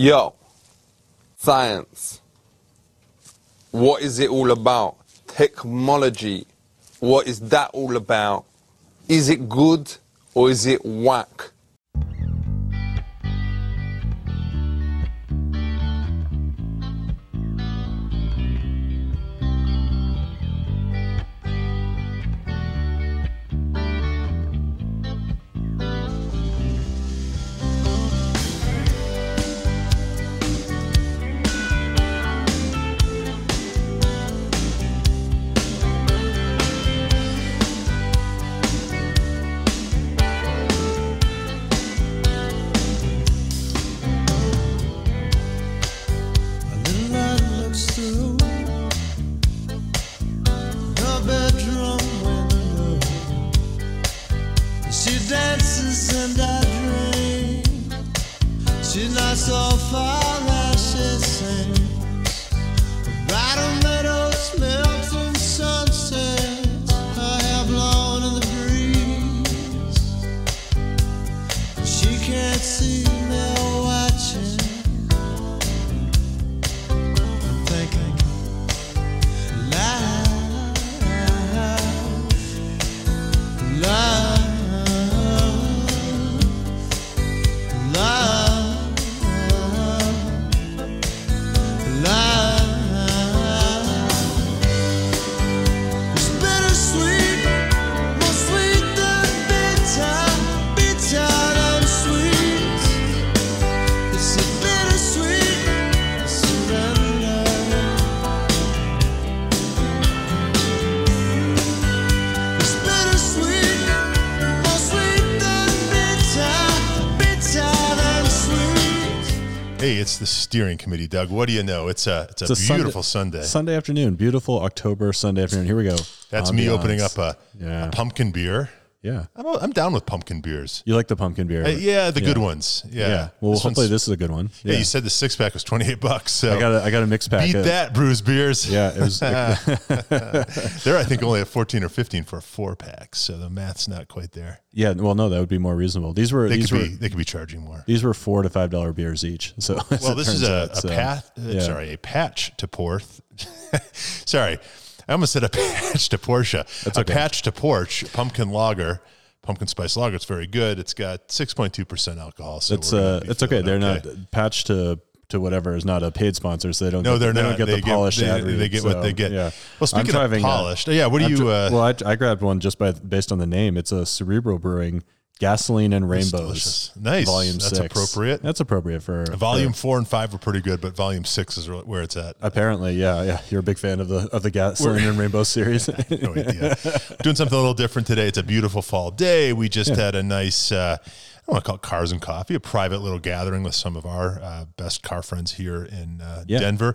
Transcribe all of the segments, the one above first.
Yo, science. What is it all about? Technology. What is that all about? Is it good or is it whack? Hey, it's the steering committee, Doug. What do you know? It's a beautiful Sunday. Sunday afternoon. Beautiful October Sunday afternoon. Here we go. That's me opening up a pumpkin beer. Yeah. I'm down with pumpkin beers. You like the pumpkin beer? Yeah, the good ones. Yeah. Well, hopefully this is a good one. Yeah, you said the 6-pack was $28. So I got a mixed pack. Beat that, Brews Beers. Yeah, it was. They're, I think, only at 14 or 15 for a 4-pack, so the math's not quite there. Yeah, well, no, that would be more reasonable. They could be charging more. These were $4 to $5 beers each. So well, this is a patch to Porth. Sorry. I almost said a patch to Porsche. That's okay. A patch to Porch pumpkin lager, pumpkin spice lager. It's very good. It's got 6.2% alcohol. So it's okay. They're not patch to whatever is not a paid sponsor, so they don't. No, they don't get the polished ad read. They get what they get. Yeah. Well, speaking of polished, what do you? I grabbed one just based on the name. It's a Cerebral Brewing Gasoline and Rainbows. Nice. Volume 6. That's appropriate. That's appropriate for volume 4 and 5 are pretty good, but volume 6 is where it's at. Apparently, yeah. You're a big fan of the Gasoline and Rainbows series. No idea. Doing something a little different today. It's a beautiful fall day. We just had a nice, I don't want to call it Cars and Coffee, a private little gathering with some of our best car friends here in Denver.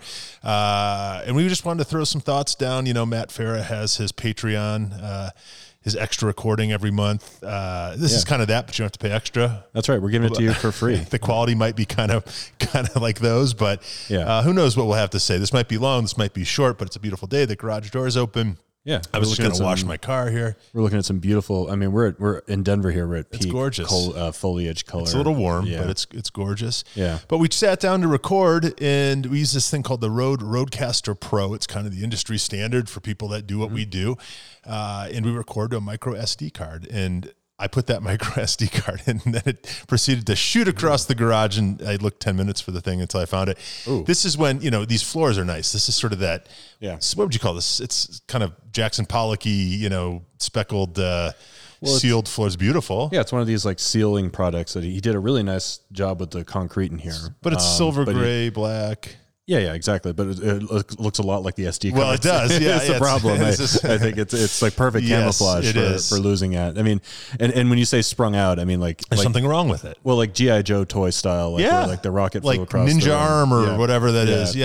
And we just wanted to throw some thoughts down. You know, Matt Farah has his Patreon, his extra recording every month. This is kind of that, but you don't have to pay extra. That's right. We're giving it to you for free. The quality might be kind of like those, but who knows what we'll have to say. This might be long, this might be short, but it's a beautiful day. The garage door is open. Yeah, I was just going to wash my car here. We're looking at some beautiful. I mean, we're in Denver here. We're at peak gorgeous foliage color. It's a little warm, but it's gorgeous. Yeah. But we sat down to record, and we use this thing called the Rodecaster Pro. It's kind of the industry standard for people that do what we do, and we record to a micro SD card. And I put that micro SD card in, and then it proceeded to shoot across the garage, and I looked 10 minutes for the thing until I found it. Ooh. This is when, these floors are nice. This is sort of that, what would you call this? It's kind of Jackson Pollock-y, speckled, sealed floors. Beautiful. Yeah, it's one of these like sealing products that he did a really nice job with the concrete in here. But it's silver, gray, black. Yeah, exactly. But it looks a lot like the SD card. Well, it does. Yeah, it's the problem. I think it's like perfect camouflage for losing it. I mean, and when you say sprung out, I mean there's something wrong with it. Well, like G.I. Joe toy style, where like the rocket flew across Ninja the room. Arm or whatever that is.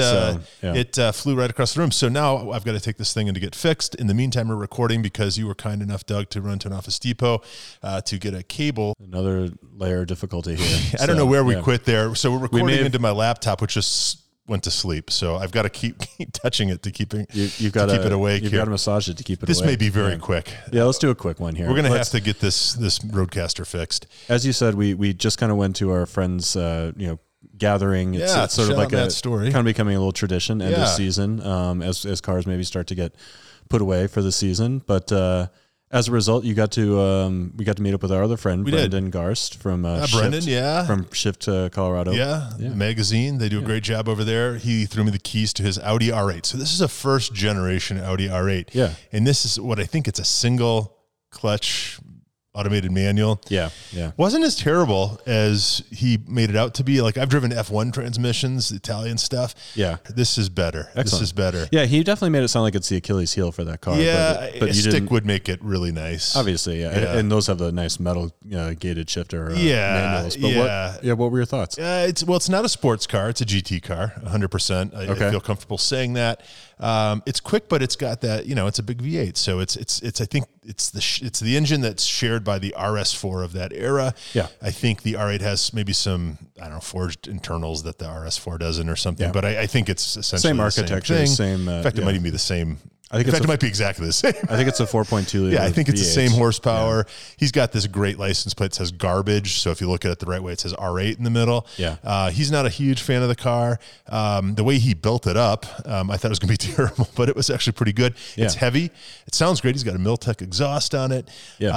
It flew right across the room. So now I've got to take this thing in to get fixed. In the meantime, we're recording because you were kind enough, Doug, to run to an Office Depot to get a cable. Another layer of difficulty here. I don't know where we quit there. So we're recording into my laptop, which just went to sleep, so I've got to keep touching it to keep it awake. You've got to massage it to keep it awake. This may be very quick. Yeah, let's do a quick one here. We're going to have to get this Rodecaster fixed. As you said, we just kind of went to our friend's gathering. It's sort of like that story. Kind of becoming a little tradition end of season as cars maybe start to get put away for the season. But as a result, we got to meet up with our other friend, Brendan Garst from Shift Colorado. The magazine. They do a great job over there. He threw me the keys to his Audi R8. So this is a first generation Audi R8. Yeah. And this is what I think it's a single clutch automated manual. Yeah. Wasn't as terrible as he made it out to be. Like, I've driven F1 transmissions, Italian stuff. Yeah. This is better. Excellent. This is better. Yeah, he definitely made it sound like it's the Achilles heel for that car. Yeah, but a stick would make it really nice. Obviously, yeah. And those have the nice metal gated shifter manuals. But what were your thoughts? It's not a sports car. It's a GT car, 100%. I feel comfortable saying that. It's quick, but it's got that, it's a big V8. So it's I think it's the engine that's shared by the RS4 of that era. Yeah. I think the R8 has maybe some, forged internals that the RS4 doesn't or something, but I think it's essentially same architecture, the same thing. In fact, it might even be the same. I think it might be exactly the same. I think it's a 4.2 liter. Yeah, I think it's V8. the same horsepower. Yeah. He's got this great license plate that says garbage. So if you look at it the right way, it says R8 in the middle. Yeah. He's not a huge fan of the car. The way he built it up, I thought it was going to be terrible, but it was actually pretty good. Yeah. It's heavy. It sounds great. He's got a Miltech exhaust on it. Yeah.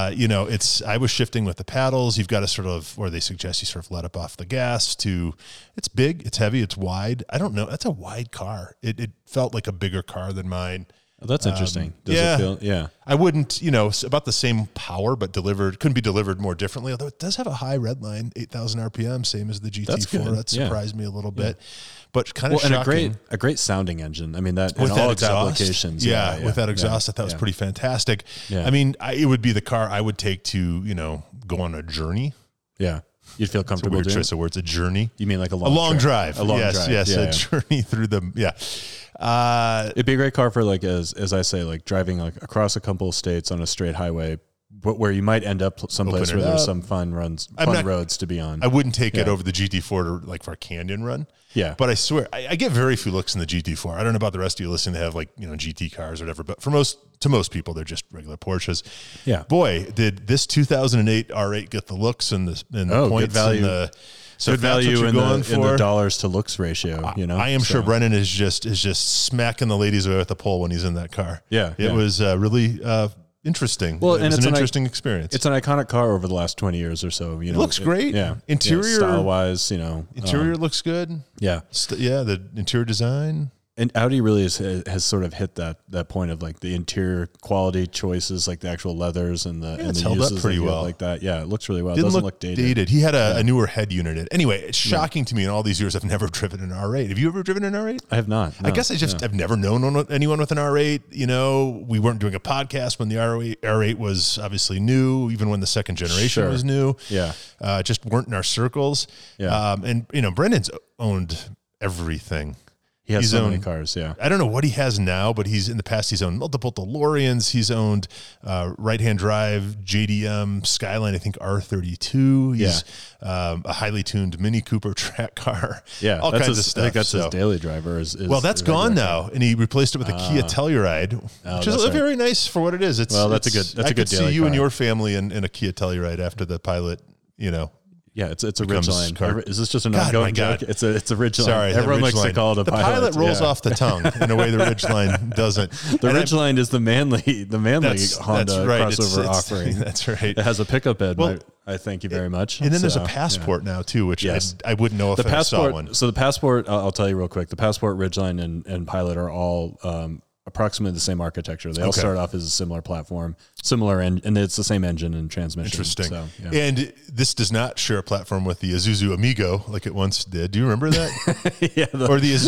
I was shifting with the paddles. You've got to sort of, or they suggest you sort of let up off the gas it's big, it's heavy, it's wide. I don't know. That's a wide car. It felt like a bigger car than mine. Oh, that's interesting. Does it feel, yeah. I wouldn't, it's about the same power, but couldn't be delivered more differently. Although it does have a high red line, 8,000 RPM, same as the GT4. That surprised me a little bit, but kind of shocking. And a great sounding engine. I mean, that with in that all exhaust, its applications. With that exhaust, I thought was pretty fantastic. Yeah. I mean, it would be the car I would take to, go on a journey. Yeah. You'd feel comfortable doing choice of words, a journey. You mean like a long drive? A long drive. Yes, a journey through the it'd be a great car for like as I say, like driving like across a couple of states on a straight highway, but where you might end up someplace where there's some fun roads to be on. I wouldn't take it over the GT4 for a canyon run. Yeah, but I swear I get very few looks in the GT4. I don't know about the rest of you listening to have GT cars or whatever, but to most people they're just regular Porsches. Yeah, boy, did this 2008 R8 get the looks and the points value. and the. So good value in the dollars to looks ratio. I am sure Brennan is just smacking the ladies away with the pole when he's in that car. Yeah, it was really interesting. Well, it was an interesting experience. It's an iconic car over the last 20 years or so. It looks great. Yeah, interior style wise, interior looks good. Yeah, the interior design. And Audi really has sort of hit that point of like the interior quality choices, like the actual leathers and it's held up pretty well like that. Yeah, it looks really well. It doesn't look dated. He had a newer head unit. Anyway, it's shocking to me in all these years I've never driven an R8. Have you ever driven an R8? I have not. No. I guess I've never known anyone with an R8. We weren't doing a podcast when the R8 was obviously new, even when the second generation was new. Yeah. Just weren't in our circles. Yeah. And Brendan's owned everything. He has so many cars, yeah. I don't know what he has now, but in the past he's owned multiple DeLoreans. He's owned right-hand drive JDM Skyline, I think R32. He's a highly tuned Mini Cooper track car. Yeah, all kinds of stuff. I think that's his daily driver. That's gone now, and he replaced it with a Kia Telluride, which is very nice for what it is. That's a good. I could see you car. and your family in a Kia Telluride after the Pilot. Yeah, it's a Ridgeline car. Is this just an ongoing joke? It's a Ridgeline. Sorry, everyone likes to call it a Pilot. The Pilot rolls off the tongue in a way the Ridgeline doesn't. The Ridgeline is the manly Honda crossover offering. That's right. It has a pickup bed. I thank you very much. And then there's a Passport now too, which I wouldn't know if I saw one. So the Passport, I'll tell you real quick. The Passport, Ridgeline, and Pilot are all approximately the same architecture. They all start off as a similar platform, and it's the same engine and transmission. Interesting. So, And this does not share a platform with the Isuzu Amigo like it once did. Do you remember that? Or the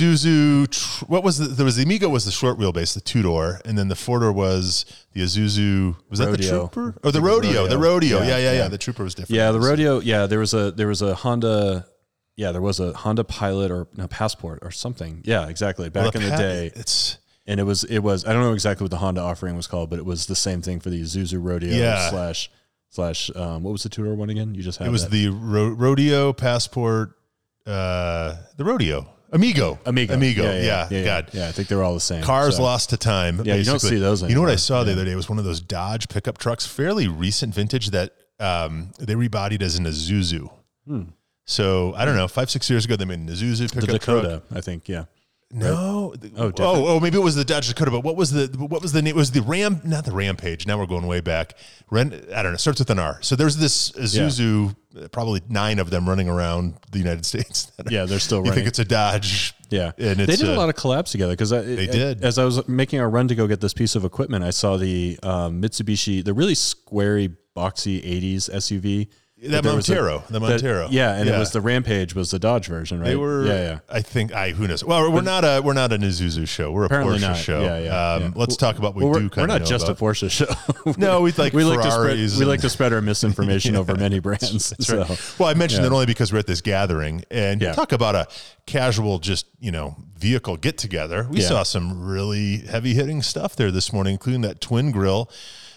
Isuzu, there was the Amigo was the short wheelbase, the two-door, and then the four-door was the Isuzu, was that Rodeo. the Trooper? Oh, the Rodeo. The Rodeo. Yeah. The Trooper was different. Yeah, the Rodeo, there was a Honda. Yeah, there was a Honda Pilot or Passport or something. Yeah, exactly. Back in the day. And it was I don't know exactly what the Honda offering was called, but it was the same thing for the Isuzu Rodeo slash what was the two-door one again? You just had it was the Rodeo, Passport, the Rodeo. Amigo. Yeah. God. Yeah, I think they were all the same. Cars lost to time. Yeah, basically. You don't see those anymore. You know what I saw the other day? It was one of those Dodge pickup trucks, fairly recent vintage that they rebodied as an Isuzu. So I don't know. 5-6 years ago, they made an Isuzu pickup the Dakota, truck. I think. Yeah. No. Right? Maybe it was the Dodge Dakota. But what was the name? It was the Ram, not the Rampage. Now we're going way back. I don't know. Starts with an R. So there's this Isuzu, probably 9 of them running around the United States. Yeah, they're still running. You think it's a Dodge. Yeah. And they did a lot of collabs together because they did. As I was making our run to go get this piece of equipment, I saw the Mitsubishi, the really squarey, boxy 80s SUV. The Montero. And it was the Rampage was the Dodge version, right? They were, I think, who knows? Well, we're not an Isuzu show. We're a Porsche show. Yeah. Let's talk about what we do kind of We're not just a Porsche show. No, we like Ferraris. We like to spread our misinformation over many brands. That's right. Well, I mentioned that only because we're at this gathering. And you talk about a casual, just, vehicle get-together. We saw some really heavy-hitting stuff there this morning, including that twin grill.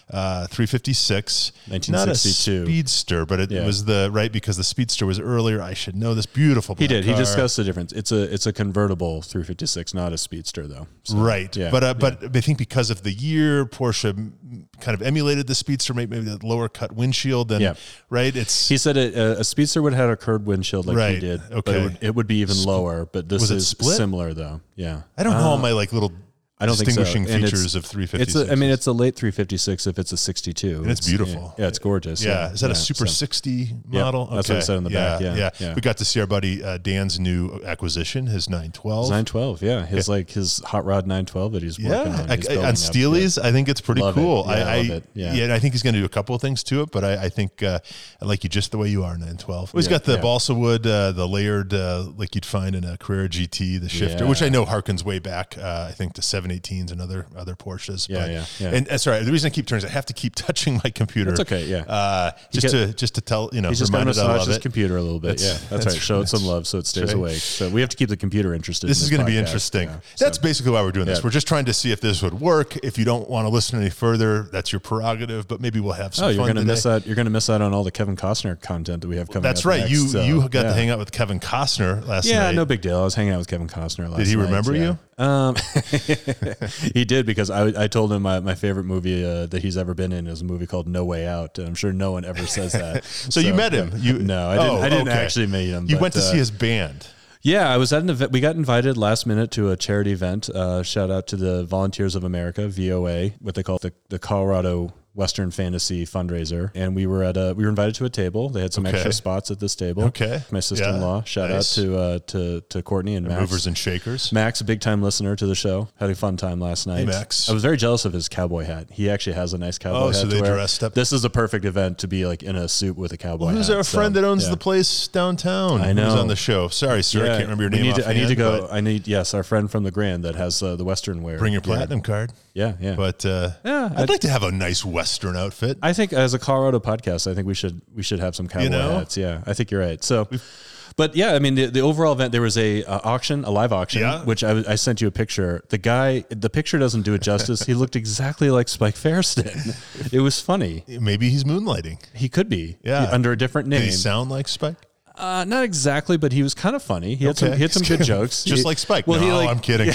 356, 1962. Not a Speedster, but it was because the Speedster was earlier. I should know this beautiful. He did. Car. He discussed the difference. It's a convertible 356, not a Speedster though. So, right. Yeah. But I think because of the year, Porsche kind of emulated the Speedster, maybe the lower cut windshield. And right. He said a Speedster would have had a curved windshield like he did. Okay. But it would be even lower. But this is split? Similar though. Yeah. I don't know all my little. I don't distinguishing think so. Features of 356. It's a late 356 if it's a 62. And it's beautiful. Yeah, it's gorgeous. Yeah. Is that a Super 60 model? That's what it said on the back. Yeah. We got to see our buddy Dan's new acquisition, his 912. 912, yeah. His hot rod 912 that he's working on. On Steely's, I think it's pretty cool. I love it. Yeah. And I think he's going to do a couple of things to it, but I think I like you just the way you are, 912. He's got the balsa wood, the layered, like you'd find in a Carrera GT, the shifter, which I know harkens way back, I think, to 718s and other Porsches. And sorry, the reason I keep turning is I have to keep touching my computer. That's okay. Yeah. Just to tell he's just going to massage his computer a little bit. That's right. Show it some love so it stays awake. So we have to keep the computer interested. This is going to be interesting. That's basically why we're doing this. We're just trying to see if this would work. If you don't want to listen any further, that's your prerogative. But maybe we'll have some fun. You're going to miss out. You're going to miss out on all the Kevin Costner content that we have coming. That's right. Next, you got to hang out with Kevin Costner last night. Yeah, no big deal. I was hanging out with Kevin Costner last night. Did he remember you? He did, because I told him my favorite movie that he's ever been in is a movie called No Way Out. And I'm sure no one ever says that. so you met him? No, I didn't actually meet him. You went to see his band. Yeah, I was at an event. We got invited last minute to a charity event. Shout out to the Volunteers of America, VOA, what they call the Colorado Western Fantasy fundraiser, and we were invited to a table. They had some extra spots at this table. Okay, my sister-in-law. Shout out to Courtney and Max. Movers and Shakers. Max, a big time listener to the show. Had a fun time last night. Hey, Max. I was very jealous of his cowboy hat. He actually has a nice cowboy hat. So they dressed up. This is a perfect event to be like in a suit with a cowboy hat. Who's our friend that owns the place downtown? I know. Who's on the show? Sorry, sir, I can't remember your name. I need to go. Our friend from the Grand that has the Western wear. Bring your platinum card. Yeah. But I'd like to have a nice Western outfit. I think as a Colorado podcast, I think we should have some cowboy hats. Yeah, I think you're right. So, but yeah, I mean the overall event, there was a live auction, which I sent you a picture. The picture doesn't do it justice. He looked exactly like Spike Feresten. It was funny. Maybe he's moonlighting. He could be. Yeah, under a different name. Did he sound like Spike? Not exactly, but he was kind of funny. He had some good jokes. Just like Spike. Well, I'm kidding.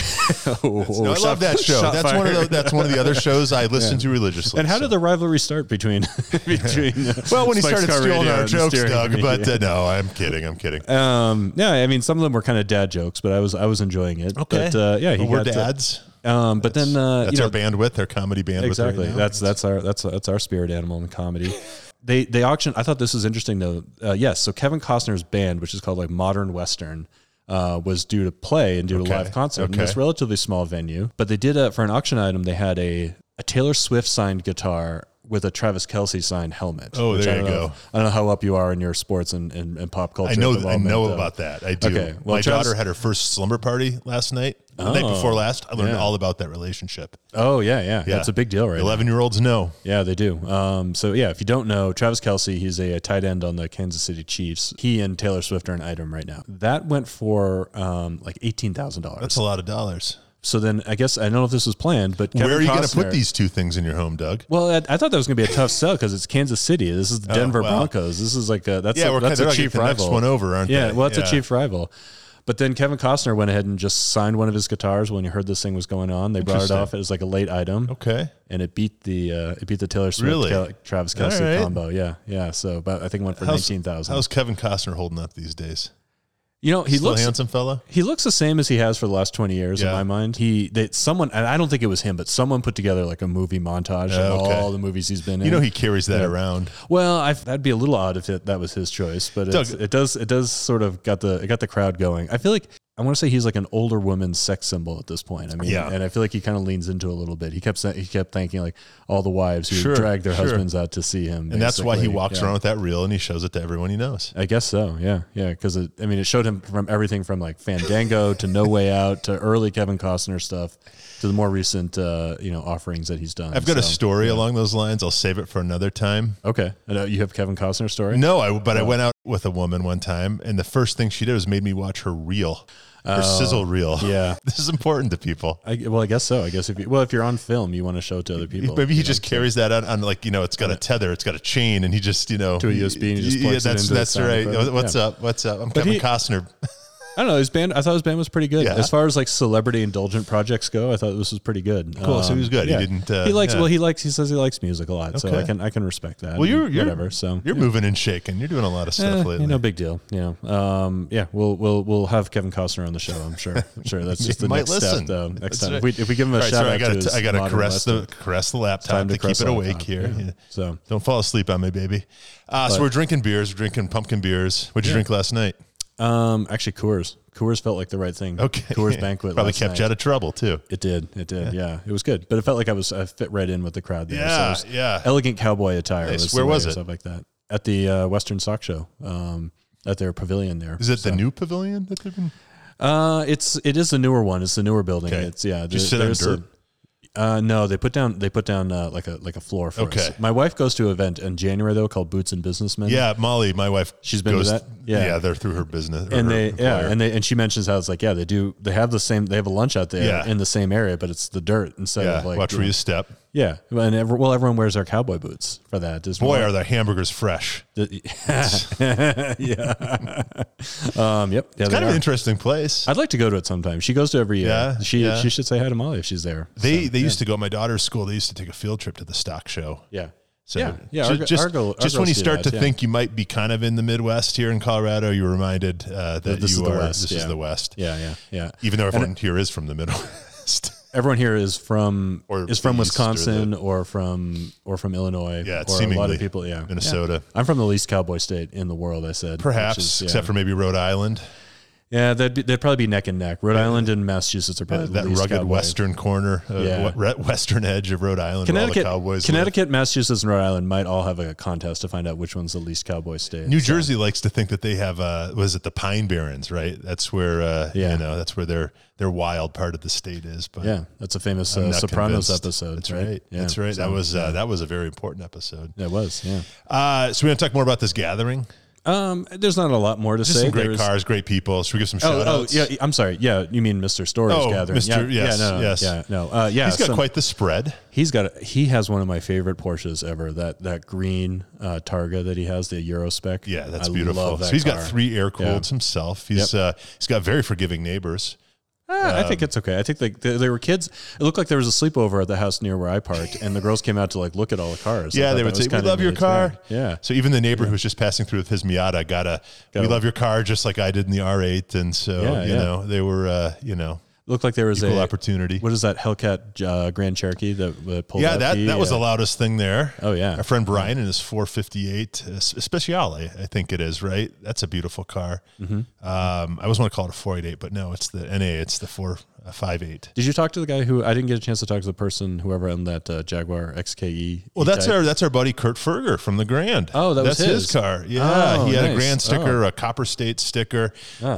I love that show. That's one of the other shows I listen to religiously. And how did the rivalry start between well, when he started stealing our jokes, Doug. But no, I'm kidding. Yeah, I mean, some of them were kind of dad jokes, but I was enjoying it. Okay. But we're dads. But then that's our bandwidth, our comedy bandwidth. Exactly. Right, that's our spirit animal in comedy. They auctioned. I thought this was interesting though. Yes, so Kevin Costner's band, which is called like Modern Western, was due to play and do a live concert in this relatively small venue. But they did for an auction item. They had a Taylor Swift signed guitar with a Travis Kelce signed helmet. Oh, there you go. I don't know how up you are in your sports and pop culture. I know about that. I do. Okay. Well, my daughter had her first slumber party last night. The night before last, I learned all about that relationship. Oh, yeah. That's a big deal, right? 11-year-olds know. Yeah, they do. So, yeah, if you don't know, Travis Kelce, he's a tight end on the Kansas City Chiefs. He and Taylor Swift are an item right now. That went for like $18,000. That's a lot of dollars. So then I guess, I don't know if this was planned, but Kevin Where are you going to put these two things in your home, Doug? Well, I thought that was going to be a tough sell because it's Kansas City. This is the Denver Broncos. This is like that's a chief rival. Next one over, aren't they? Yeah, well, it's a chief rival. But then Kevin Costner went ahead and just signed one of his guitars when he heard this thing was going on. They brought it off as like a late item. Okay. And it beat the Taylor Swift Travis Kelce combo. Yeah. So about, I think it went for 19,000. How's Kevin Costner holding up these days? You know, he looks a handsome fella. He looks the same as he has for the last 20 years in my mind. Someone, and I don't think it was him, but someone put together like a movie montage of all the movies he's been in. You know, he carries that around. Well, that'd be a little odd if that was his choice, but it does sort of got the crowd going. I feel like I want to say he's like an older woman's sex symbol at this point. I mean, and I feel like he kind of leans into it a little bit. He kept thanking like all the wives who dragged their husbands out to see him, and that's why he walks around with that reel and he shows it to everyone he knows. I guess so. Yeah. Because it showed him from everything from like Fandango to No Way Out to early Kevin Costner stuff to the more recent offerings that he's done. I've got a story along those lines. I'll save it for another time. Okay. You have Kevin Costner story? No, I went out with a woman one time, and the first thing she did was made me watch her reel. Her sizzle reel. Yeah. This is important to people. I guess so. I guess if you're on film, you want to show it to other people. Maybe he just carries that on like, it's got a tether, it's got a chain, and he just, to a USB, and he just plugs it into that's right. What's up? I'm Kevin Costner. I don't know. I thought his band was pretty good. Yeah. As far as like celebrity indulgent projects go, I thought this was pretty good. Cool. So he was good. Yeah. He didn't. He says he likes music a lot. So I can respect that. Well, you're whatever. So you're moving and shaking. You're doing a lot of stuff lately. No big deal. We'll have Kevin Costner on the show. I'm sure. That's just the next step. Though next time, if we give him a shout out, I got to caress the laptop to keep it awake here. Yeah. So don't fall asleep on me, baby. So we're drinking beers. We're drinking pumpkin beers. What'd you drink last night? Actually, Coors. Coors felt like the right thing. Okay. Coors Banquet probably kept you out of trouble too. It did. Yeah. It was good, but it felt like I fit right in with the crowd there. Yeah, so elegant cowboy attire. Nice. Where was it? Stuff like that at the Western Sock Show. At their pavilion there. Is it the new pavilion that they've been? It is the newer one. It's the newer building. Okay. It's Did you sit on dirt? No, they put down like a floor for us. My wife goes to an event in January though called Boots and Businessmen. Yeah, Molly, my wife, she's been to that. Yeah, they're through her business. And she mentions how it's like they have a lunch out there in the same area, but it's the dirt instead of like watch where you step. Yeah, and everyone wears their cowboy boots for that. Are the hamburgers fresh? Yep. It's kind of an interesting place. I'd like to go to it sometime. She goes to every year. Yeah, she should say hi to Molly if she's there. They used to go. My daughter's school. They used to take a field trip to the stock show. Yeah. So just when you start to think you might be kind of in the Midwest here in Colorado, you're reminded that this is the West. Yeah. Even though everyone here is from the Midwest. Everyone here is from Wisconsin or from Illinois. Yeah, or a lot of people. Yeah, Minnesota. I'm from the least cowboy state in the world. I said perhaps, except for maybe Rhode Island. Yeah, they'd probably be neck and neck. Rhode Island and Massachusetts are probably that least rugged cowboy. Western corner, western edge of Rhode Island. Connecticut, Massachusetts, and Rhode Island might all have a contest to find out which one's the least cowboy state. New Jersey likes to think that they have was it the Pine Barrens, right? That's where that's where their wild part of the state is. But yeah, that's a famous Sopranos episode. That's right. Yeah. That's right. So, that was a very important episode. It was. Yeah. So we want to talk more about this gathering. There's not a lot more to say. Some great cars, great people. Should we give some shout outs? Yeah, I'm sorry. Yeah, you mean Mr. Story's gathering. Yes. He's got quite the spread. He has one of my favorite Porsches ever. That green Targa that he has, the Euro spec. Yeah, that's beautiful. Love that so he's got 3 air cooleds himself. He's got very forgiving neighbors. I think it's okay. I think they were kids. It looked like there was a sleepover at the house near where I parked, and the girls came out to look at all the cars. Yeah, they would say, "We love your car." Yeah. So even the neighbor who was just passing through with his Miata got "We love your car," just like I did in the R8, and so they were looked like there was equal opportunity. What is that Hellcat Grand Cherokee that pulled out? Yeah, that was the loudest thing there. Oh yeah, our friend Brian in his 458 Speciale, I think it is, right? That's a beautiful car. Mm-hmm. I always want to call it a 488, but no, it's the NA. It's the 458. Did you talk to the guy who I didn't get a chance to talk to the person whoever owned that Jaguar XKE? Well, that's our buddy Kurt Ferger from the Grand. Oh, that's his car. Yeah, he had a Grand sticker, a Copper State sticker.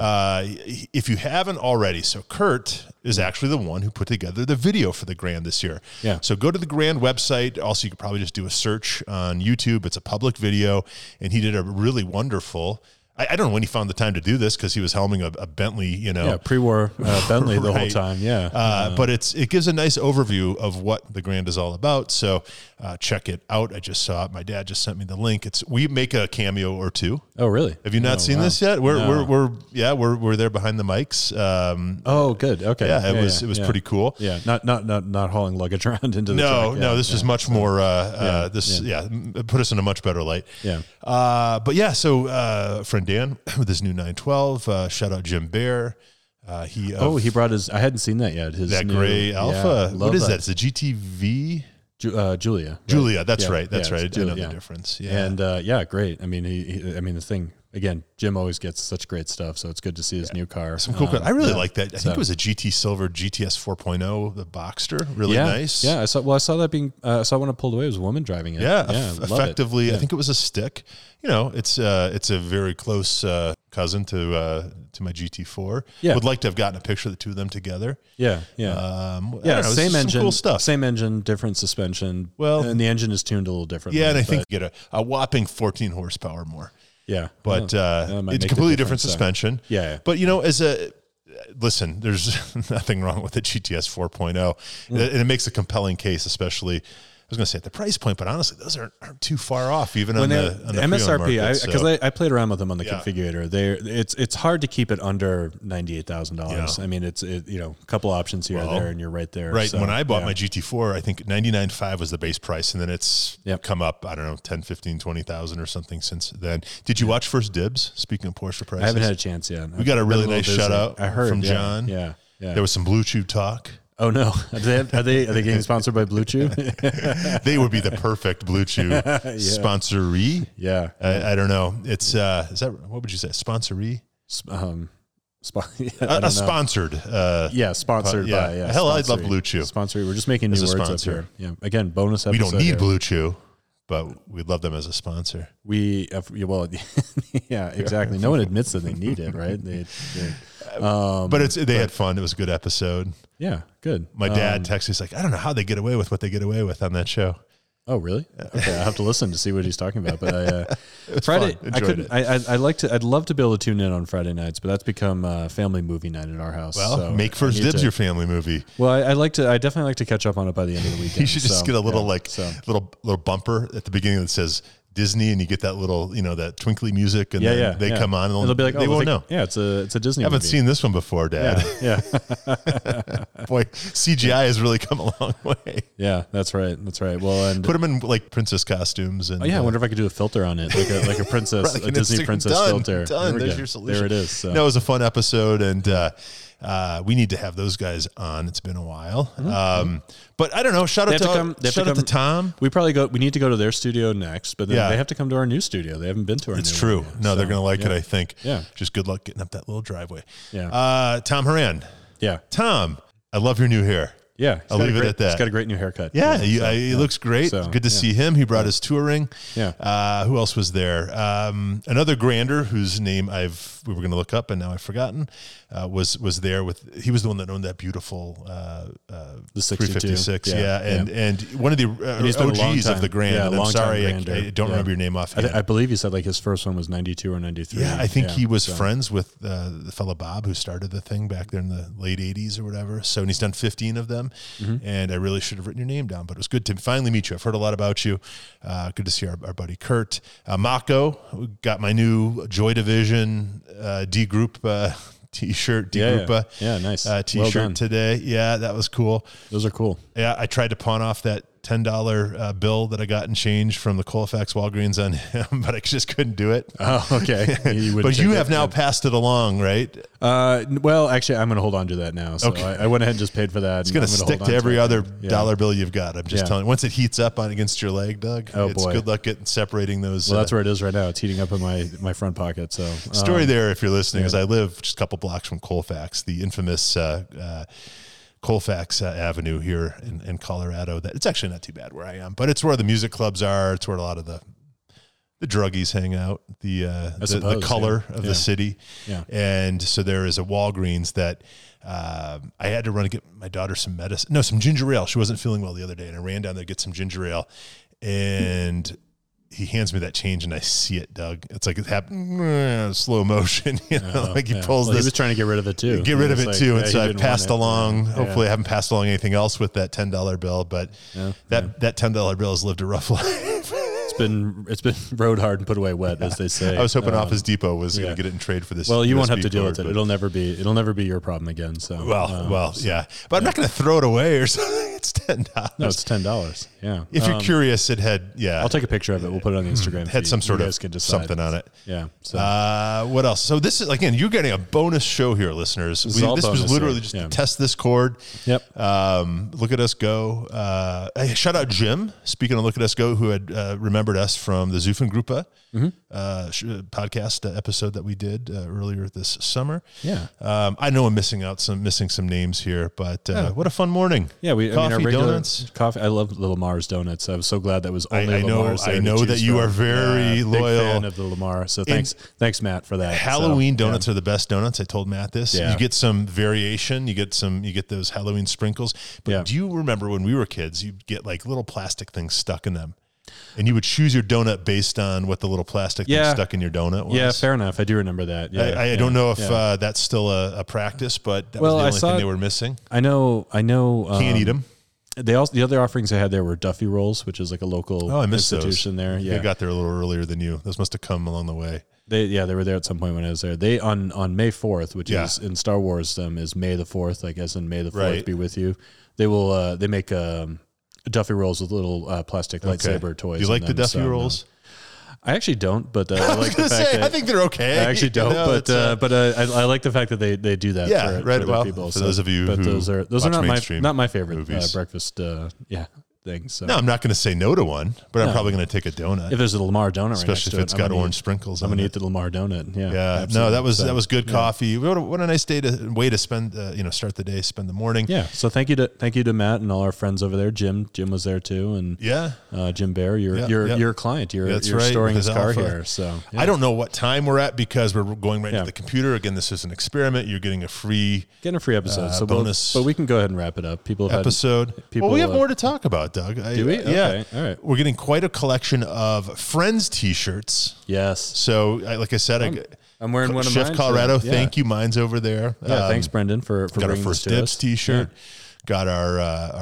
If you haven't already, so Kurt is actually the one who put together the video for the Grand this year. Yeah. So go to the Grand website. Also, you could probably just do a search on YouTube. It's a public video, and he did a really wonderful. I don't know when he found the time to do this because he was helming a Bentley, Yeah, pre-war Bentley the whole time. Yeah. But it gives a nice overview of what the Grand is all about. So check it out. I just saw it. My dad just sent me the link. We make a cameo or two. Oh, really? Have you not seen this yet? We're there behind the mics. Oh, good. Okay. Yeah, it was pretty cool. Yeah, not hauling luggage around into the truck. No, this was much more. It put us in a much better light. Yeah. So friend Dan with his new 912. Shout out Jim Bear. He brought his. I hadn't seen that yet. His new gray Alpha. What is that? It's a GTV. Julia. Julia. That's right. That's right. Julia, I know the difference. Yeah. And great. I mean, the thing. Again, Jim always gets such great stuff, so it's good to see his new car. Some cool car. I really like that. I think it was a GT Silver GTS 4.0, the Boxster. Really nice. Yeah, I saw that being. I saw when it pulled away, it was a woman driving it. Yeah, effectively. I think it was a stick. It's a very close cousin to my GT4. Yeah, would like to have gotten a picture of the two of them together. Yeah. Same engine, cool stuff. Same engine, different suspension. Well, and the engine is tuned a little differently. Yeah, and I think you get a whopping 14 horsepower more. Yeah, but it's completely different suspension. Yeah. But listen, there's nothing wrong with the GTS 4.0, and it makes a compelling case, especially. I was going to say at the price point, but honestly, those aren't too far off, even on the MSRP. Because I played around with them on the configurator. It's hard to keep it under $98,000. I mean, it's a couple options here or there, and you're right there. Right. So, when I bought my GT4, I think $99,500 was the base price, and then it's come up, I don't know, 10, 15, 20,000 or something since then. Did you watch First Dibs? Speaking of Porsche prices, I haven't had a chance yet. We got a really nice shout out from John. Yeah. There was some Blue Chew talk. Oh no! Are they getting sponsored by Blue Chew? They would be the perfect Blue Chew sponsoree. Yeah, I don't know. It's is that what would you say? Sponsoree? Sponsored. Sponsored by. Yeah, hell, I love Blue Chew. Sponsored. We're just making new words up here. Yeah. Again, bonus episode. We don't need Blue Chew, but we'd love them as a sponsor. Yeah, exactly. No one admits that they need it, right? But they had fun. It was a good episode. Yeah, good. My dad texted. He's like, I don't know how they get away with what they get away with on that show. Oh, really? Okay, I have to listen to see what he's talking about. But Friday, I couldn't. I'd love to be able to tune in on Friday nights, but that's become family movie night at our house. Well, so make First Dibs your family movie. Well, I definitely like to catch up on it by the end of the weekend. You should just get a little little bumper at the beginning that says Disney, and you get that little, that twinkly music, and then they come on, and they'll be like, they won't know. Yeah, it's a Disney. I haven't movie. seen this one before, Dad. Yeah. Boy, CGI has really come a long way. Yeah, that's right. Well, and put them in like princess costumes. And I wonder if I could do a filter on it, like a princess, a Disney princess filter. Done. There's your solution. There it is. So. No, it was a fun episode, and we need to have those guys on. It's been a while. But I don't know. Shout out to Tom. We need to go to their studio next, but then they have to come to our new studio. They haven't been to our new It's true. One no, they're going to like it, I think. Yeah. Just good luck getting up that little driveway. Yeah. Tom Horan. Yeah. Tom, I love your new hair. Yeah. I'll leave it at that. He's got a great new haircut. Yeah. He looks great. So, good to see him. He brought his touring. Yeah. Who else was there? Another grander whose name we were going to look up, and now I've forgotten, was there with, he was the one that owned that beautiful the 62. 356. And one of the OGs of the Grand. Yeah, and I'm sorry, I don't remember your name offhand. I believe he said like his first one was 92 or 93. Yeah, I think he was friends with the fellow Bob who started the thing back there in the late 80s or whatever. So, and he's done 15 of them. And I really should have written your name down, but it was good to finally meet you. I've heard a lot about you. Good to see our buddy Kurt. Mako, got my new Joy Division D Group t-shirt, D-Groupa. Yeah, nice. T-shirt today. Yeah, that was cool. Those are cool. Yeah, I tried to pawn off that $10 bill that I got in change from the Colfax Walgreens on him, but I just couldn't do it. Oh, okay. But you have now passed it along, right? Well, actually, I'm going to hold on to that now. So I went ahead and just paid for that. It's going to stick to every other dollar bill you've got. I'm just telling you. Once it heats up against your leg, Doug, it's good luck separating those. Well, that's where it is right now. It's heating up in my front pocket. So story there, if you're listening, is I live just a couple blocks from Colfax, the infamous Colfax Avenue here in Colorado. That it's actually not too bad where I am, but it's where the music clubs are. It's where a lot of the druggies hang out. The color of the city. Yeah. And so there is a Walgreens that I had to run and get my daughter some medicine. No, some ginger ale. She wasn't feeling well the other day, and I ran down there to get some ginger ale. And he hands me that change and I see it, Doug. It's like it's happening slow motion, like he pulls this. He was trying to get rid of it too. Get rid of it too. And so I passed along. Hopefully I haven't passed along anything else with that $10 bill, but that $10 bill has lived a rough life. It's been rode hard and put away wet, as they say. I was hoping Office Depot was going to get it in trade for this. Well, you USB won't have to deal cord, with it. It'll never be your problem again. So yeah. But I'm not going to throw it away or something. It's $10. No, it's $10. Yeah. If you're curious, it had I'll take a picture of it. We'll put it on the Instagram. It had some sort of something on it. Yeah. So. What else? So this is again, you're getting a bonus show here, listeners. This was literally just to test this cord. Yep. Look at us go. Hey, shout out Jim. Speaking of Look at us go, who had remembered us from the Zoofengruppe podcast episode that we did earlier this summer. Yeah. I know I'm missing some names here, but what a fun morning. Yeah, coffee, donuts, coffee. I love Little Mars donuts. I was so glad that was only I Little Mars. I know that you are very loyal. Big fan of the Lamar. So thanks, Matt, for that. Halloween donuts are the best donuts. I told Matt this. Yeah. You get some variation. You get those Halloween sprinkles. But do you remember when we were kids? You'd get like little plastic things stuck in them. And you would choose your donut based on what the little plastic thing stuck in your donut was. Yeah, fair enough. I do remember that. Yeah, I don't know if that's still a practice, but that was the only thing they were missing. I know. Can't eat them. The other offerings I had there were Duffy Rolls, which is like a local institution there. Yeah, they got there a little earlier than you. Those must have come along the way. They were there at some point when I was there. They on May 4th, which is in Star Wars, is May the 4th, like as in May the 4th be with you. They will they make Duffy Rolls with little plastic lightsaber toys. Do you like the Duffy Rolls? I actually don't, but I like the fact that I think they're okay. I actually don't, but I like the fact that they do that. Yeah, for well, people. For those of you, but those are not my favorite movies. Breakfast. Things. So. No, I'm not going to say no to one, but I'm probably going to take a donut. If there's a Lamar donut, especially if it's got orange sprinkles, I'm going to eat the Lamar donut. Yeah. Absolutely. No, that was good coffee. What a nice way to spend. Start the day, spend the morning. Yeah. So thank you to Matt and all our friends over there. Jim was there too, and Jim Bear, your client. You're storing his car here. So I don't know what time we're at because we're going right to the computer. Again, this is an experiment. You're getting a free episode. So bonus, but we can go ahead and wrap it up. We have more to talk about. Doug. Do we? Okay. All right. We're getting quite a collection of Friends T-shirts. Yes. So, like I said, I'm wearing one of Chef mine. Colorado, thank you. Mine's over there. Yeah, thanks, Brendan, for got our First Dibs T-shirt. Yeah. Got our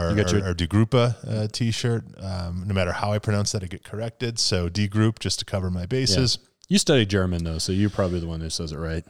De Gruppe T-shirt. No matter how I pronounce that, I get corrected. So D Group, just to cover my bases. Yeah. You studied German though, so you're probably the one who says it right?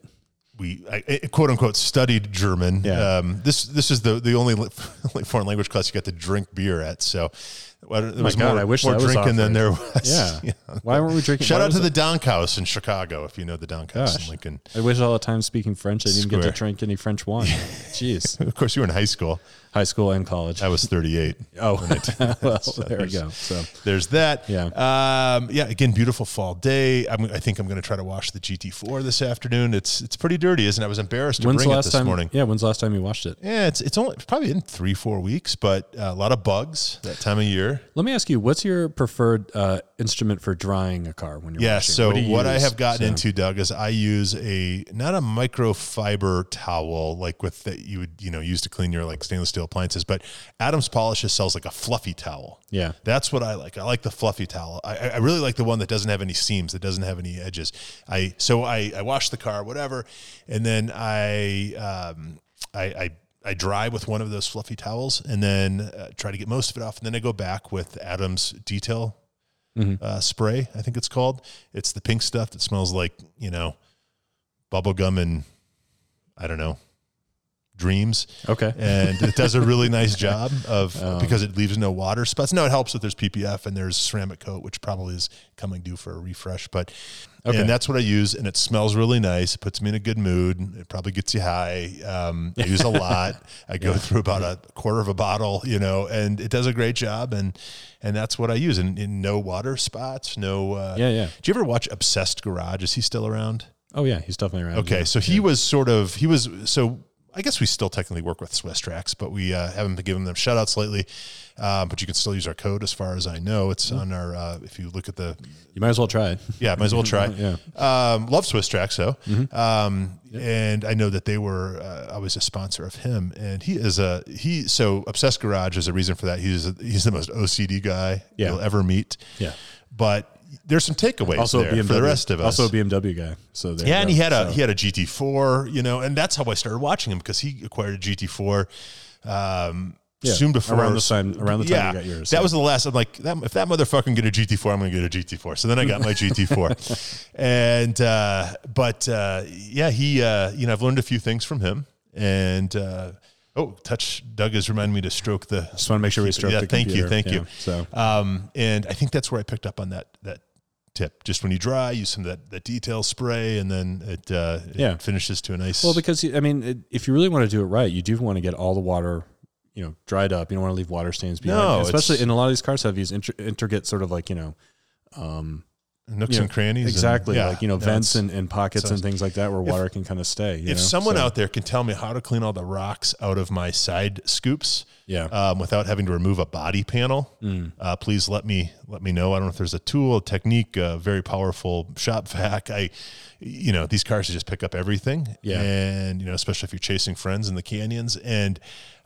I quote unquote studied German. Yeah. This is the only foreign language class you got to drink beer at. So there was more drinking than there was. Yeah. Why weren't we drinking? Shout out to the Donkhouse in Chicago, if you know the Donkhouse in Lincoln. I wish all the time speaking French. I didn't get to drink any French wine. Jeez. Of course, you were in high school. High school and college. I was 38. Well, there we go. So there's that. Yeah. Again, beautiful fall day. I think I'm going to try to wash the GT4 this afternoon. It's pretty dirty, isn't it? I was embarrassed to bring it this morning. Yeah. When's the last time you washed it? Yeah. It's probably in 3-4 weeks, but a lot of bugs that time of year. Let me ask you, what's your preferred instrument for drying a car when you're washing? So what I have gotten into, Doug, is I use not a microfiber towel like with that you would use to clean your like stainless steel appliances, but Adams Polishes sells like a fluffy towel. Yeah. That's what I like. I like the fluffy towel. I really like the one that doesn't have any seams, that doesn't have any edges. I wash the car, whatever, and then I dry with one of those fluffy towels and then try to get most of it off. And then I go back with Adams Detail spray, I think it's called. It's the pink stuff that smells like, bubble gum and I don't know, dreams. Okay. And it does a really nice job because it leaves no water spots. No, it helps that there's PPF and there's ceramic coat, which probably is coming due for a refresh, and that's what I use. And it smells really nice. It puts me in a good mood. It probably gets you high. I use a lot. I go through about a quarter of a bottle, and it does a great job. And that's what I use. And no water spots, no. Yeah. Do you ever watch Obsessed Garage? Is he still around? Oh yeah. He's definitely around. Okay. So I guess we still technically work with Swiss Tracks, but we haven't been giving them shout outs lately. But you can still use our code as far as I know. It's on our, if you look at you might as well try it. Yeah, might as well try. Yeah. Love Swiss Tracks though. And I know that they were always a sponsor of him. And so Obsessed Garage is a reason for that. He's the most OCD guy you'll ever meet. Yeah. But there's some takeaways also there for the rest of us. Also a BMW guy. So and he had a GT4, and that's how I started watching him because he acquired a GT4 soon before. Around the time you got yours. That was the last. I'm like, if that motherfucker can get a GT4, I'm going to get a GT4. So then I got my GT4, and I've learned a few things from him, and Doug has reminded me to stroke the. Just want to make sure we stroke the computer. Thank you. So, and I think that's where I picked up on that tip. Just when you dry, use some of that detail spray, and then it finishes to a nice. Well, because if you really want to do it right, you do want to get all the water, dried up. You don't want to leave water stains behind. No, especially in a lot of these cars have these intricate sort of like nooks and crannies. Exactly. Vents and pockets and things like that where water can kind of stay. If someone out there can tell me how to clean all the rocks out of my side scoops without having to remove a body panel, please let me know. I don't know if there's a tool, a technique, a very powerful shop vac. These cars just pick up everything. Yeah. And, especially if you're chasing friends in the canyons. And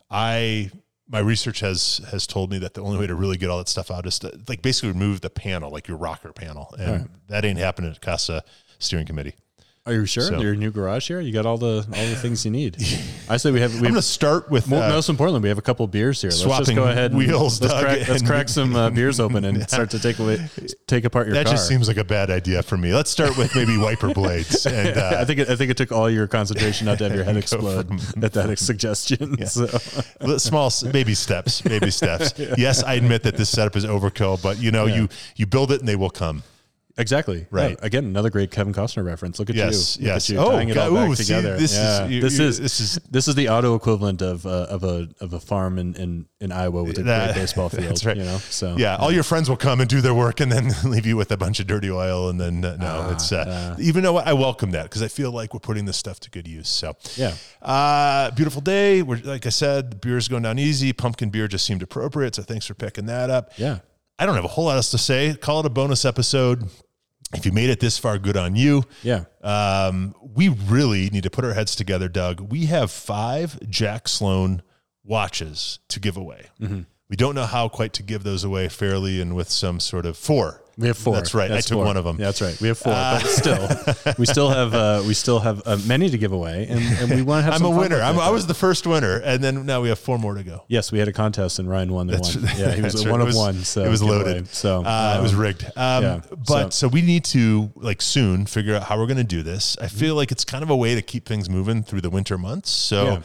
my research has told me that the only way to really get all that stuff out is to basically remove the panel, like your rocker panel. And that ain't happening at Casa Steering Committee. Are you sure? Your new garage here? You got all the things you need. I say I'm going to start with most importantly, we have a couple of beers here. Let's just go ahead and wheels. Let's crack some beers open and start to take apart your car. That just seems like a bad idea for me. Let's start with maybe wiper blades. And I think it took all your concentration not to have your head explode at that suggestion. Yeah. So. Small baby steps. Yeah. Yes, I admit that this setup is overkill, but you build it and they will come. Exactly. Right. Yeah. Again, another great Kevin Costner reference. Look at you. Yes. Tying it all back together. This is the auto equivalent of a farm in Iowa with a great baseball field. That's right. So all your friends will come and do their work and then leave you with a bunch of dirty oil. And then even though I welcome that because I feel like we're putting this stuff to good use. So beautiful day. We're like I said, the beer's going down easy. Pumpkin beer just seemed appropriate. So thanks for picking that up. Yeah. I don't have a whole lot else to say. Call it a bonus episode. If you made it this far, good on you. Yeah. We really need to put our heads together, Doug. We have 5 Jack Sloan watches to give away. Mm-hmm. We don't know how quite to give those away fairly and with some sort of 4. We have 4. That's right. I took 1 of them. Yeah, that's right. We have 4, but still, we still have many to give away, and we want to have. I'm some a fun winner. I was the first winner, and then now we have 4 more to go. Yes, we had a contest, and Ryan won the one. Yeah, he was one of one. So it was loaded. So it was rigged. So we need to soon figure out how we're going to do this. I feel like it's kind of a way to keep things moving through the winter months. So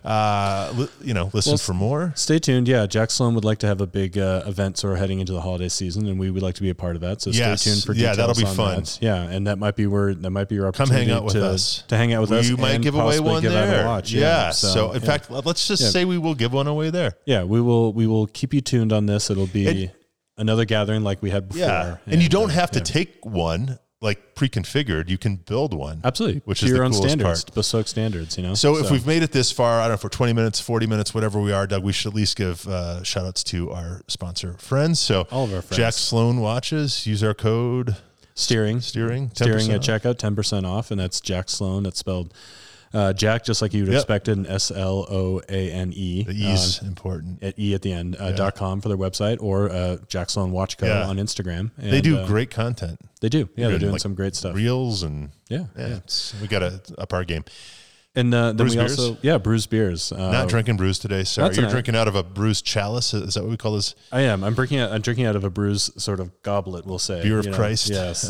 listen for more. Stay tuned. Yeah, Jack Sloan would like to have a big event sort of heading into the holiday season, and we would like to be a part of that. So stay tuned for details. That'll be fun. That. Yeah, and that might be your opportunity. Come hang out with us. To hang out with us. You might give away one there. Watch. Yeah. So in fact, let's just say we will give one away there. Yeah, we will keep you tuned on this. It'll be another gathering like we had before. Yeah, and you don't have to take one pre-configured. You can build one. Absolutely. Which is your own standards, bespoke standards, So if we've made it this far, I don't know, for 20 minutes, 40 minutes, whatever we are, Doug, we should at least give shout outs to our sponsor friends. So all of our friends. Jack Sloan watches, use our code steering at checkout, 10% off. And that's Jack Sloan. That's spelled Jack, just like you would expect it, and SLOANE. The E's important. At E at the end, .com for their website, or Jack Sloan Watch Co. on Instagram. And, they do great content. They do. Yeah, they're doing some great stuff. Reels and we got to up our game. And then Bruce we beers? also, Bruce beers. Not drinking Bruce today. Sorry, you're drinking out of a Bruce chalice. Is that what we call this? I am. I'm drinking out of a Bruce sort of goblet. We'll say beer of Christ. Yes.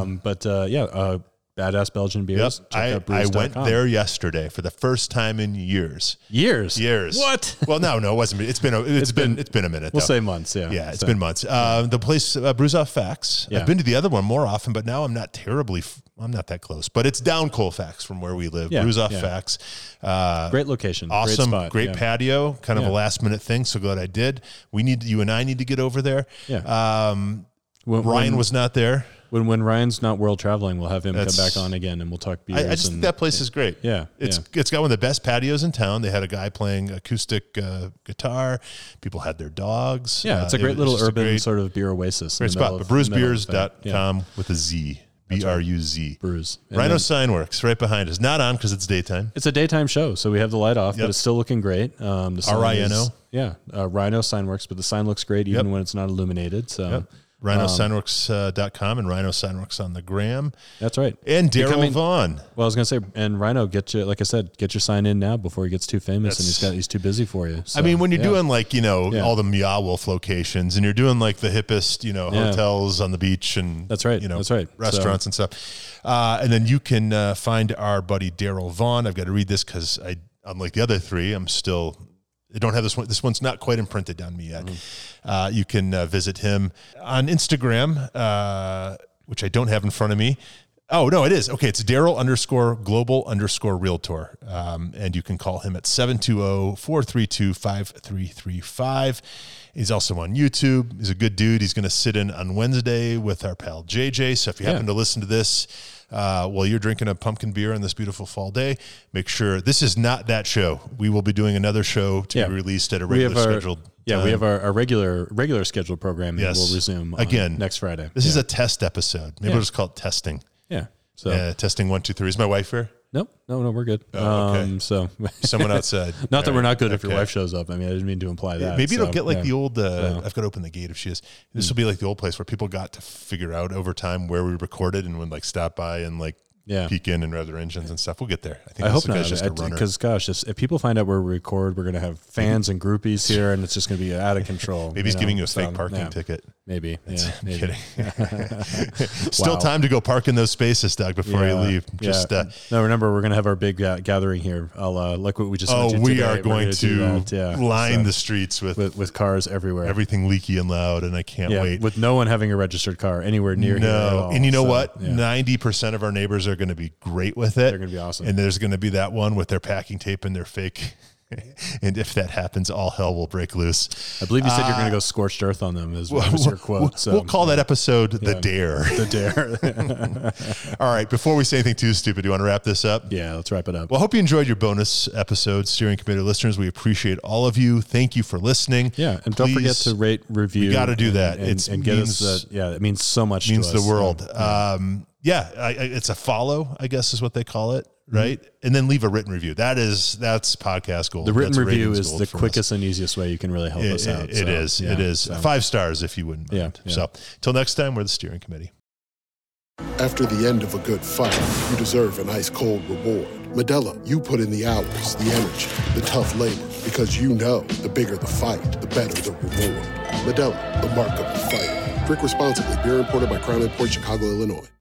Badass Belgian beers. Yep. I went there yesterday for the first time in years. Years. What? Well, no, it wasn't. It's been a minute. We'll say months. Yeah. Yeah, it's been months. The place Brews Off Facts. Yeah. I've been to the other one more often, but now I'm not that close. But it's down Colfax from where we live. Brews Off Facts. Great location. Awesome. Great spot. Great patio. Kind of a last minute thing. So glad I did. You and I need to get over there. Yeah. Ryan was not there. When Ryan's not world traveling, we'll have him come back on again, and we'll talk beers. I just think that place is great. Yeah, it's got one of the best patios in town. They had a guy playing acoustic guitar. People had their dogs. Yeah, it's a great little urban sort of beer oasis. Great spot. But BrewsBeers.com with a Z. BRUZ. Brews. Rhino Signworks right behind us. Not on because it's daytime. It's a daytime show, so we have the light off, but it's still looking great. RINO. Rhino Signworks, but the sign looks great even when it's not illuminated. So. Yep. RhinoSignworks.com and RhinoSignworks on the gram. That's right. And Daryl Vaughn. Well, I was going to say, and Rhino, like I said, get your sign in now before he gets too famous and he's too busy for you. So, I mean, when you're doing like, all the Meow Wolf locations and you're doing like the hippest, hotels on the beach and that's right. That's right. Restaurants and stuff. And then you can find our buddy Daryl Vaughn. I've got to read this because unlike the other three, I don't have this one. This one's not quite imprinted on me yet. You can visit him on Instagram, which I don't have in front of me. Oh, no, it is. Okay, it's Daryl_global_realtor. And you can call him at 720-432-5335. He's also on YouTube. He's a good dude. He's going to sit in on Wednesday with our pal JJ. So if you happen to listen to this while you're drinking a pumpkin beer on this beautiful fall day, make sure this is not that show. We will be doing another show to be released at a regular scheduled time. We have our regular scheduled programming. Yes. We'll resume again next Friday. This is a test episode. Maybe we'll just call it testing. Yeah. So testing 1, 2, 3. Is my wife here? No, we're good. Oh, okay. So someone outside. Not that we're not good if your wife shows up. I mean, I didn't mean to imply that. Maybe it'll get like the old. I've got to open the gate if she is. This will be like the old place where people got to figure out over time where we recorded and would like stop by and like peek in and rev their engines and stuff. We'll get there. I hope not. Because gosh, if people find out where we record, we're going to have fans and groupies here, and it's just going to be out of control. Maybe he's giving you a fake parking ticket. Maybe. I'm kidding. Still time to go park in those spaces, Doug, before you leave. Just no. Remember, we're going to have our big gathering here. Like what we just. We are going to line the streets with cars everywhere. Everything leaky and loud, and I can't wait. With no one having a registered car anywhere near here at all. And you know what? 90% of our neighbors are going to be great with it. They're going to be awesome. And there's going to be that one with their packing tape and their fake. And if that happens, all hell will break loose. I believe you said you're going to go scorched earth on them. Was your quote? So, we'll call that episode The Dare. The Dare. All right. Before we say anything too stupid, do you want to wrap this up? Yeah, let's wrap it up. Well, I hope you enjoyed your bonus episode, Steering Committee listeners. We appreciate all of you. Thank you for listening. Yeah, and don't forget to rate, review. You got to do that. And get us. It means so much. Means to us. The world. It's a follow, I guess is what they call it. Right. Mm-hmm. And then leave a written review. That's podcast gold. The written review is the quickest and easiest way you can really help us out. It is. So. 5 stars if you wouldn't mind. Yeah. So till next time, we're the Steering Committee. After the end of a good fight, you deserve an ice cold reward. Modelo, you put in the hours, the energy, the tough labor, because you know the bigger the fight, the better the reward. Modelo, the mark of the fighter. Drink responsibly. Beer imported by Crown Imports, Chicago, Illinois.